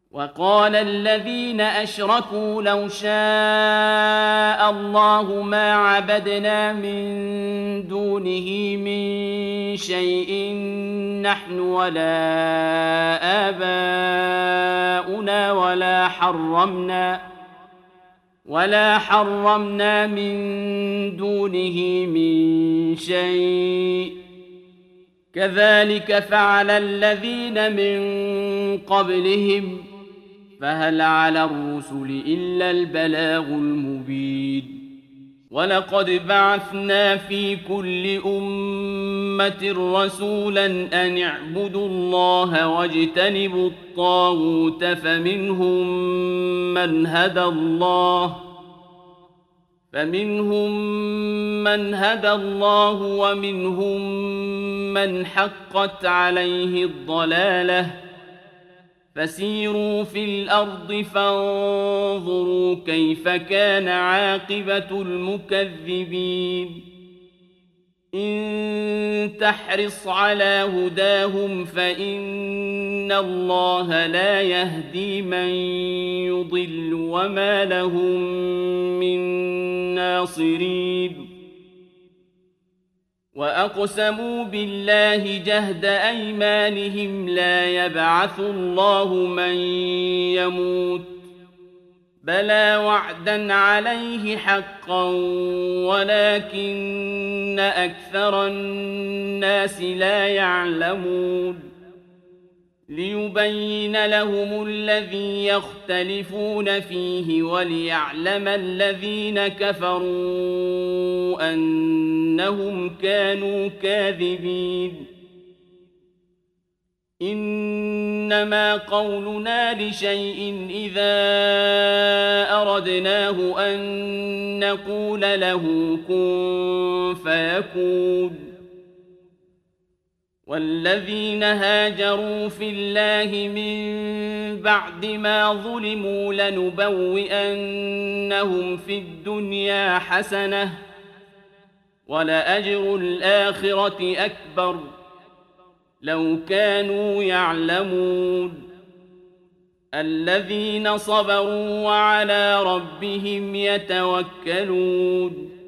وقال الذين أشركوا لو شاء الله ما عبدنا من دونه من شيء نحن ولا آباؤنا ولا حرمنا من دونه من شيء كذلك فعل الذين من قبلهم فهل على الرسل إلا البلاغ المبين ولقد بعثنا في كل أمة رسولا أن اعبدوا الله واجتنبوا الطاغوت فمنهم من هدى الله ومنهم من حقت عليه الضلالة فسيروا في الأرض فانظروا كيف كان عاقبة المكذبين إن تحرص على هداهم فإن الله لا يهدي من يضل وما لهم من ناصرين وأقسموا بالله جهد أيمانهم لا يبعث الله من يموت بلى وعدا عليه حقا ولكن أكثر الناس لا يعلمون ليبين لهم الذي يختلفون فيه وليعلم الذين كفروا أنهم كانوا كاذبين إنما قولنا لشيء إذا أردناه أن نقول له كن فيكون والذين هاجروا في الله من بعد ما ظلموا لنبوئنهم في الدنيا حسنة ولأجر الآخرة أكبر لو كانوا يعلمون الذين صبروا وعلى ربهم يتوكلون